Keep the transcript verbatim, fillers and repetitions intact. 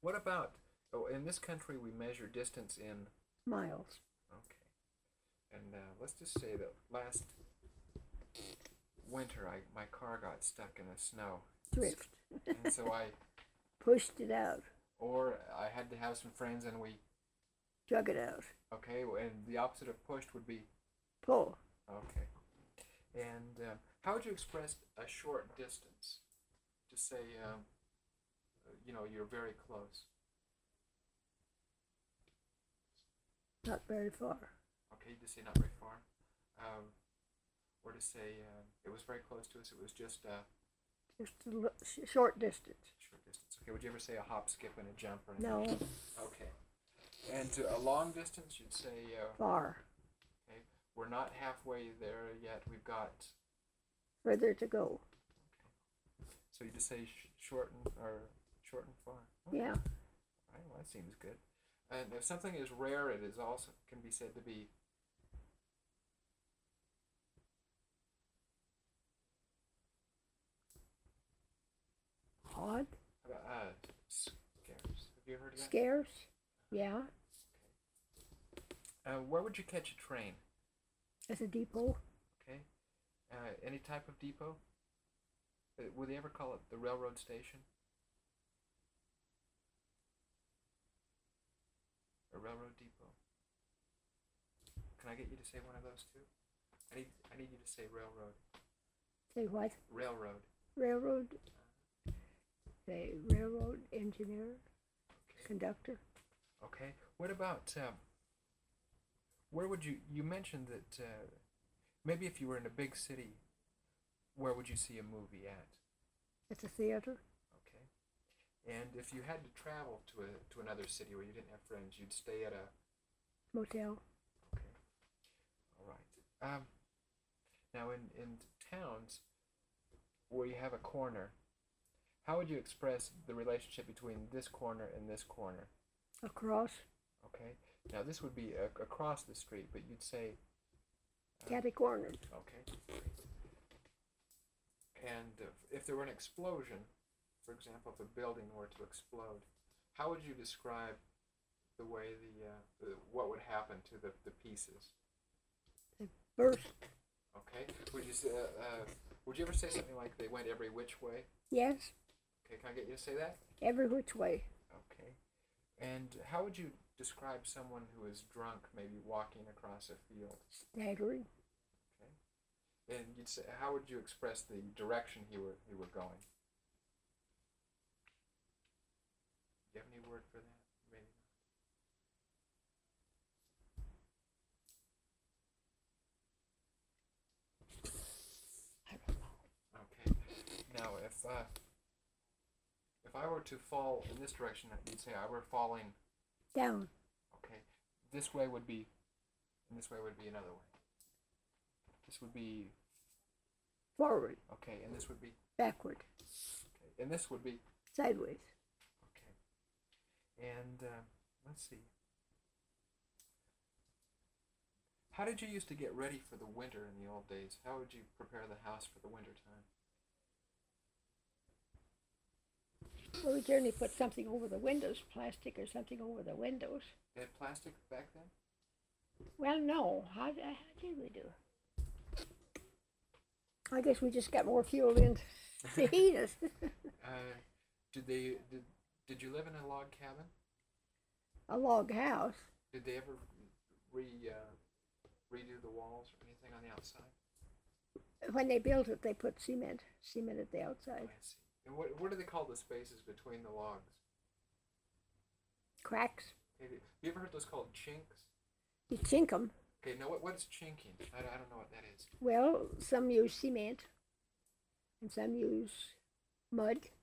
What about, oh, in this country we measure distance in, Miles. okay. And uh, let's just say that last winter I my car got stuck in the snow. Drift. And so I, Pushed it out. or I had to have some friends and we, Jug it out. okay, and the opposite of pushed would be, Pull. okay. And um, how would you express a short distance? Just say, um, you know, you're very close. Not very far. Okay, you just say not very far. Um, or to say uh, it was very close to us. It was just a Just a l- sh- short distance. short distance. Okay, would you ever say a hop, skip, and a jump or anything? No. Okay. And to a long distance, you'd say, uh, Far. okay, we're not halfway there yet. We've got. Further to go. So you just say sh- short and or short and far. Okay. Yeah. All right, well, that seems good. And if something is rare, it is also can be said to be. Odd. How about uh, scarce? Have you heard of that? Scarce. Yeah. Uh, where would you catch a train? At a depot. Okay. Uh, any type of depot? Uh, would they ever call it the railroad station? A railroad depot? Can I get you to say one of those two? I need I need you to say railroad. Say what? Railroad. Railroad. Say railroad engineer. Okay. Conductor. Okay. What about um, where would you you mentioned that uh, maybe if you were in a big city, where would you see a movie at? At the theater. Okay. And if you had to travel to a to another city where you didn't have friends, you'd stay at a. Motel. Okay. All right. Um. Now in in towns where you have a corner, how would you express the relationship between this corner and this corner? Across. Okay. Now this would be a, across the street, but you'd say. Uh, Catty cornered. Okay. And if, if there were an explosion, for example, if a building were to explode, how would you describe the way the, uh, the what would happen to the, the pieces? They burst. Okay. Would you say, uh, uh, would you ever say something like they went every which way? Yes. Okay. Can I get you to say that? Every which way. Okay. And how would you describe someone who is drunk, maybe walking across a field? Staggering. And you'd say, how would you express the direction he were he were going? Do you have any word for that? Maybe I don't know. not. Okay. Now, if uh, if I were to fall in this direction, you'd say I were falling. Down. Okay. This way would be, and this way would be another way. This would be. Forward. Okay, and this would be. Backward. Okay, and this would be. Sideways. Okay. And uh, let's see. How did you used to get ready for the winter in the old days? How would you prepare the house for the winter time? Well, we generally put something over the windows, plastic or something over the windows. They had plastic back then? Well, no. How, how did we do? I guess we just got more fuel in to heat us. uh, did they did did you live in a log cabin? A log house. Did they ever re uh, redo the walls or anything on the outside? When they built it, they put cement, cement at the outside. I see. And what what do they call the spaces between the logs? Cracks. Okay, have you ever heard those called chinks? You chink them. Okay, now what what is chinking? I, I don't know what that is. Well, some use cement, and some use mud.